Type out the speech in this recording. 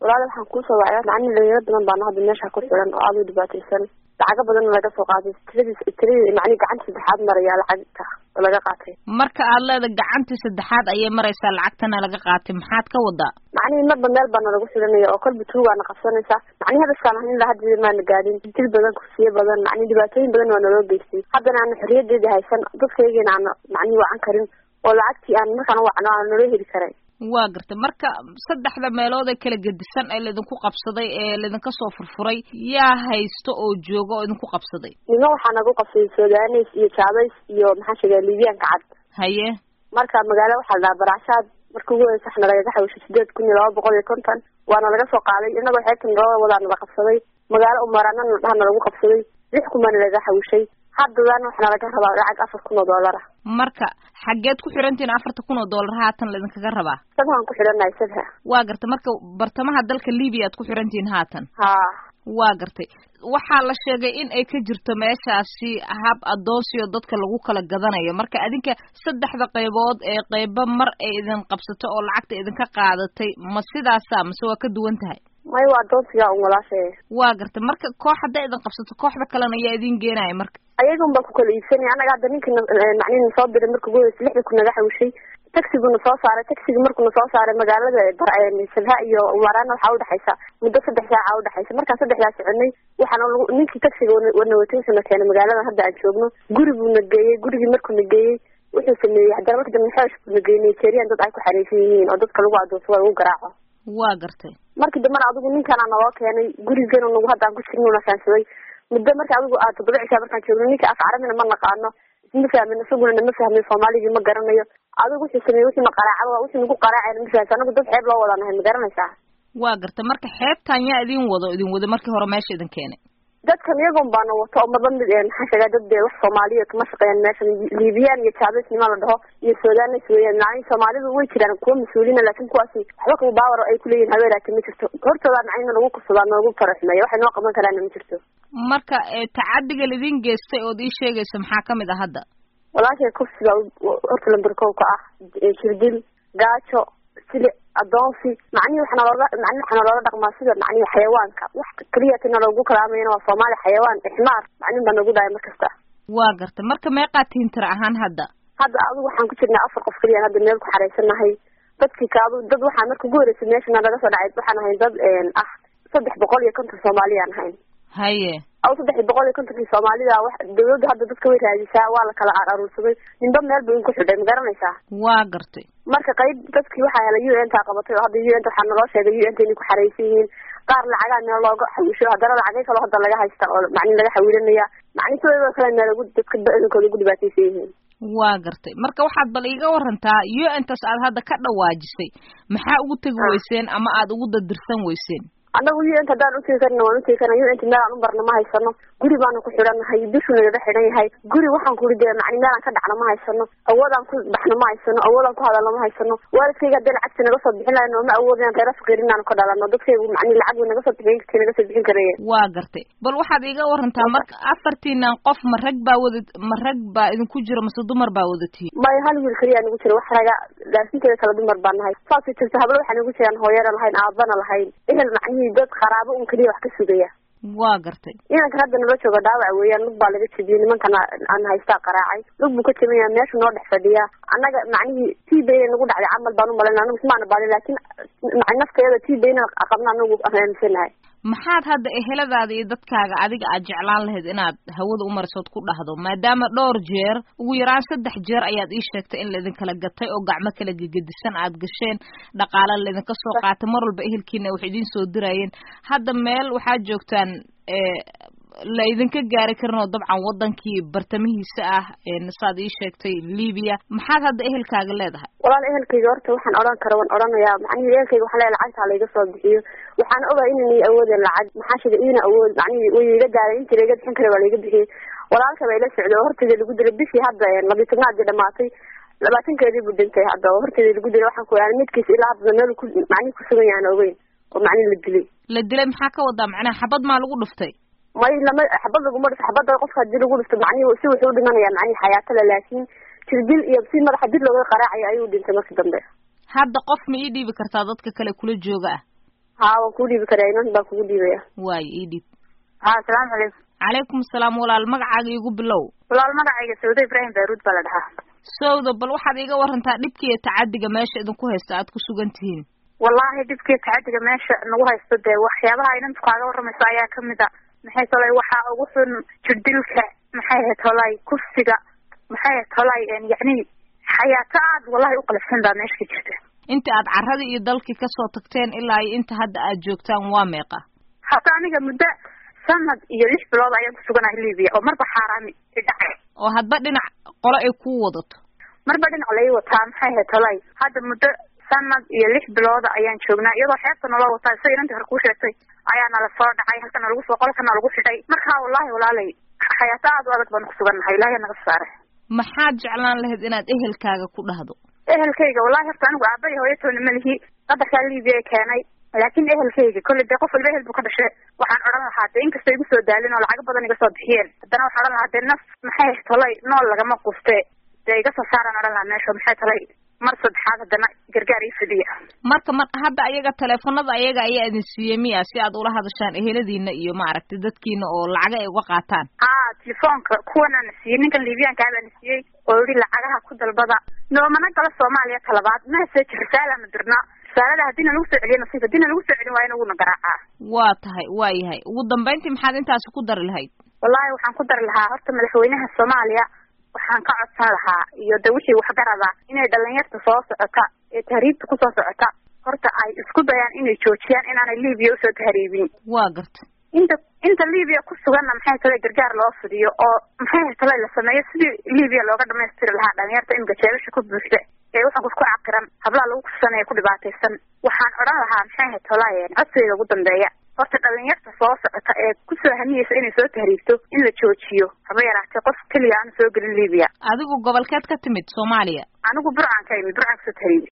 walaal waxaan ku soo wacay macni dhalinyaro badan baan hadda meesha ku xiran oo aad u dhibaataysan lacag badan laga soo qaaday tiradii macni gacanta saddexaad maraya lacagta laga qaatay marka aad leedahay gacanta saddexaad ayay maraysaa lacagtana laga qaatay maxaad ka wadaa macni marba meel baan lagu xiranaya oo kolba tuugaana qabsanaysa macni hadaskaan ahayn ilaa hadda ma gaadhin dil badan kursiyo badan macni dhibaatooyin badan waa naloo geystay haddana aan xorriyadeeda haysan dadkaygeena aan macni wacan karin oo lacagtii aan markaan wacno aan naloo heli karay waa gartay marka saddexda meelood ee kala gedisan ee laydinku qabsaday ee laydinka soo furfuray yaa haysto oo jooga oo idinku qabsaday nima waxaa nagu qabsaday Suudaaneys iyo Jaabays iyo maxaa sheegay Liibiyaanka cad haye marka magaalo waxaa la barashaad marka ugu weyn saxna laga xawishay 8250 waana laga soo qaaday inagoo xeetan loo wadaan la qabsaday magaalo umarana dhahna lagu qabsaday 6 kuman laga xawishay haddana waxna laga rabaa lacag $4,000 marka xageed ku xirantiin $4,000 haatan la idinkaga rabaa sabaan ku xiranahay sadha waa gartay marka bartamaha dalka Liibiya aad ku xirantiin haatan waa gartay waxaa la sheegay in ay ka jirto meeshaasi hab adoonsiyo dadka lagu kala gadanayo marka adinka saddexda qaybood ee qayba mar ay idin qabsato oo lacagta idinka qaadatay ma sidaasa mise waa ka duwan tahay may waa adoonsiga walaashay waa gartay marka koox hadday idin qabsato kooxda kalena ayaa idin geenaya marka ayaga baan ku kala iibsanay anaga hadda ninkii macniin soo diray markii ugu horeysay 6 kun naga xawishay taxiguna soo saaray taxiga markuu soo saaray magaalada Sabha iyo Umarana waxa u dhaxaysa muddo 3 saac u dhaxaysa marka 3 saac soconay waxaan ninkii taxiga wana wataysan keenay magaalada hadda aan joogno gurigu nageeyay gurigi markuu nageeyay wuxuu sameeyay hadda markii dambe xoosh ku nageeyay Nigeria dad ay ku xariisan yihiin oo dadka lagu adoonsado lagu garaaco waa gartay markii dambe adigu ninkan aan noo keenay gurigeena nagu hadda aan ku jirno nasansaday muddo markii adigu aad 7 cisha markaan joogno ninka af carabina ma naqaano ma fahmin isaguna ma fahmin Soomaaliga ma garanayo adigu wuxuu sameeyay wixii maqaraacada wixii nagu qaraacay ma fahmin anagu dad xeeb loo wadanahay ma garanaysaa waa gartay marka xeebtan yaa idin wado markii hore meesha idin keenay dadkan iyagoon baan wato oo madan mid maxaa sheegay dad wax Soomaaliyeed kama shaqeeyaan meesha Liibiyaan iyo Jaabays nima la dhaho iyo Suudaaneys weeyaan macni Soomaalidu way jiraan kuwa mas'uuliina laakiin kuwaasi waxba ku baawar ay ku leeyihiin habeeraati ma jirto hortooda macni lagu kusubaa nagu faraxmay waxa noo qaban karaan ma jirto marka tacadiga lidin geystay oo ii sheegaysa maxaa kamid ah hadda walaashay kursiga horta lambarkow ka ah shirdil gaajo sile adoonsi macni waxna looga dhaqmaa sida macni xayawaanka wax kaliya tan loogu kalaamayna waa Soomaali xayawaan ixmaar macni baan ugu dhaay markasta waa gartay marka meeqa tiintar ahaan hadda adigu waxaan ku jirnaa 4 qof kaliya hadda meel ku xareysanahay dadkii kaadu dad waxaan markii ugu horeysay meesha laga soo dhacay waxaan ahay dad 350 Soomaali aan ahayn haye aw 350 Soomaalida wax dawladda hadda dadka way raadisaa waa la kala aruursaday ninba meel buu ku xidhay ma garanaysaa waa gartay marka qayb dadkii waxa la UN ta qabatay hadda UN waxa naloo sheegay UN inay ku xareysan yihiin qaar lacaga looga xawisho hadana lacag kale hadda laga haysta oo macni laga xawilanaya macni sidoo kale lagu dadka badankooda ugu dhibaataysan yihiin waa gartay marka waxaad bal iiga warantaa UN tas aad hadda ka dhawaajisay maxaa ugu tagi weyseen ama aad ugu dadirsan weyseen anagu UN hadaan u teekarno waan u teekarno UN meel aan u barno ma haysano guri baan ku xiranahay bishuna laga xiran yahay guri waxaan ku riday macni meel aan ka dhacno ma haysano awoodaan ku baxno ma haysano awoodaan ku hadalno ma haysano waalidkayga hadda lacagta naga soo bixin lahayn ma awoodaan reer faqriinaan ku dhalano dadkaygu macni lacag naga soo bixin karayeen waa gartay bal waxaad iiga warantaa marka afartiinan qof ma rag baa idinku jira mise dumar baa wadatii may hal wiil kaliya nagu jira wax raga laasinteeda kala dumar baan nahay saas jirta hablo waxaan ugu jiraan hooyada lahayn aabana lahayn ehel macni dad qaraabo kaliya wax ka sugaya waa gartay inanka hadda nala jooga dhaawac weeyaan lug baa laga jabiyay nimankana aan haystaa qaraacay lug buu ka jabiyay meesha noo dhex fadhiya annaga macnihi tiibay nagu dhacday camal baan u malaynaa anagu ismaana baalin laakiin macni nafteeda tiibayna aqabna anagu aaminsanahay maxaad hadda eheladaada iyo dadkaaga adiga aad jeclaan lahayd inaad hawada u marisood ku dhahdo maadaama dhowr jeer ugu yaraan 3 jeer ayaad ii sheegtay in la idin kala gatay oo gacmo kala gegedisan aad gasheen dhaqaale la idinka soo qaatay mar walba ehelkiina wax idin soo dirayeen hadda meel waxaad joogtaan la idinka gaari karin oo dabcan wadankii bartamihiisa ah saad ii sheegtay Liibiya maxaad hadda ehelkaaga leedahay walaal ehelkayga horta waxaan oran karaa waan oranayaa macni ehelkayga waxa leeyahay lacagta la iga soo bixiyo waxaan ogahay inay awoodeen lacag maxaa sheegay ina awood macni way iga gaaray inta laga bixin karo waa la iga bixiyay walaalka bay la socdo horteeda lagu diray bishii hadda 12 dhamaatay 20 buu dhintay hadda horteeda lagu diray waxaan ku yahay midkiis ilaa hadda meel ku macni ku sugan yahay ogeyn oo macni la dilay maxaa ka wadaa macnaha xabad ma lagu dhuftay may lama xabad lagu marso xabada qofka hadii lagu dhufto macni si wuxuu dhimanaya macni xayaatada laakiin jirdil iyo si madax dib looga qaraacayo ayuu dhintay markii dambe hadda qof ma ii dhiibi kartaa dadka kale kula jooga ah ها وكودي بكريمان باكو ديبيا واي إيديب ها السلام عليكم عليكم السلام ولا المقعد يقول باللو ولا المقعد سعودة إبراهيم بيروت بلدها سعودة بل واحد يجا ورنتا دبكي تعدي ماشي إذا كوه استعد كسوجنتين والله دبكي تعدي ماشي نوها يصدق وحيابها إن أنت قاعدة ورا مسايا كم ده محيط الله وحى وصل جدلك محيط الله كفسجة محيط الله يعني حياة والله أقل السنة ماشي كده أنت عرضي يضلك كسوة تكتين إلا أنت هاد أجوكتان وامقة حتى أنا جمدة سند يليش بلاد أيام سجنا ليبيا أو مرة حرامي الدعاء وهاد بدنا قرأي قوضت مرة بدنا عليه وتام حياة الله هذا مدة سند يليش بلاد أيام سجنا يلا حتى نلا وتايسين أنت هركوش شيء أيام على الصاد عيها كنا نلقوس وقال كنا نلقوس شيء مرة والله ولا لي حياة عاد بنك سجنا هاي لا أنا قصاره ما حاج علان له إناد كاجا كل هذا كيجا والله حتى أنا وعبي هو يتون ملهي قد كان ليبيا كاني لكن كيجا كل ده قف البيه البكرة شيء وحن أرنا حتى إنك سيجوا سودالين ولا عقب بدن يقصد بحيل أنا وحنا حتى النفس محيح طلعي نول لجمع قصته ده يقصد صار أنا أرنا ناس ومحيح طلعي مرصد حاجة ده جرجاري فدية مرة هذا أيجا تلفون هذا أيجا أي سيمي أشياء دولة هذا الشان الذين يوم عرفت تدكين أو العجاء وقعتان تلفون كونا نسيه نكن ليبيان كذا نسيه ويقول العجاء كود البضع لو ما نقل الصومالية طلبات ما سيج رسالة مدرنا رسالة هدينا نوصل علينا نصيب هدينا نوصل علينا وين ونقرأها واتهاي واي وضم بنتي محد أنت أسقدر الهاي والله وحن قدر لها هرت ملحوينها الصومالية وحن قعد لها يدوشي وحجرها إن دلنيات تصاص عتا تهريب تصاص عتا هرت أي اسكودا يعني إن يشوشيان إن أنا ليبيا وسو تهريبين واقرت انت ليبيا كسوغنا maxay tahay gargaar loo fidiyo oo maxay tahay la sameeyo sidii Liibiya looga dhameystiri lahaa dhalinyarta in gajeebasho ku buuxda ee waxa ku caqiran habla lagu kusanay ku dhibaataysan waxaan oran lahaa maxay tahay codsiga ugu dambeeya horta dhalinyarta soo socota ee ku soo haniyaysa inay soo tahriibto in la joojiyo haba yaraatay qof kaliya aan soo galin Liibiya adigu gobolkeed ka timid Soomaaliya anigu burcaan ka imid burcaan soo tahriib